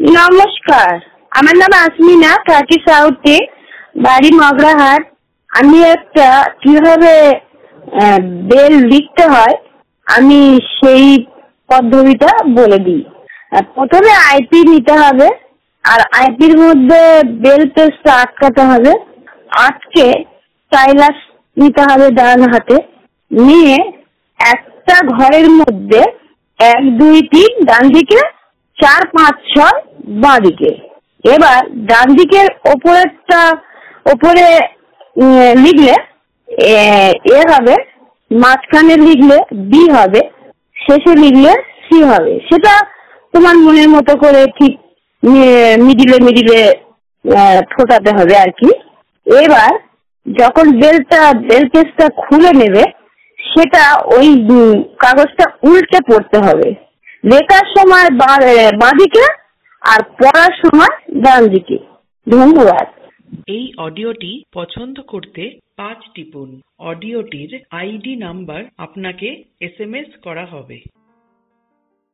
নমস্কার, আমার নাম আসমিনা, থাকি সাউথে, বাড়ি মগরাহাট। আমি একটা কিভাবে বেল লিখতে হয় আমি সেই পদ্ধতিটা বলে দিই। প্রথমে আইপি নিতে হবে, আর আইপির মধ্যে বেল পেজটা আটকাতে হবে। আটকে স্টাইলাস নিতে হবে ডান হাতে, নিয়ে একটা ঘরের মধ্যে 1 2 3 ডান দিকে, 4 5 6 বাঁ দিকে। এবার ডান দিকের ওপরে লিখলে এ হবে, মাঝখানে লিখলে বি হবে, শেষে লিখলে সি হবে। সেটা তোমার মনের মতো করে ঠিক মিডিলে ফোটাতে হবে আর কি। এবার যখন বেল পেজটা খুলে নেবে, সেটা ওই কাগজটা উল্টে পড়তে হবে। লেখার সময় বাঁ দিকে আর পড়ার সময় ডান দিকে। ধন্যবাদ। এই অডিওটি পছন্দ করতে 5 টিপুন। অডিওটির আইডি নাম্বার আপনাকে SMS করা হবে।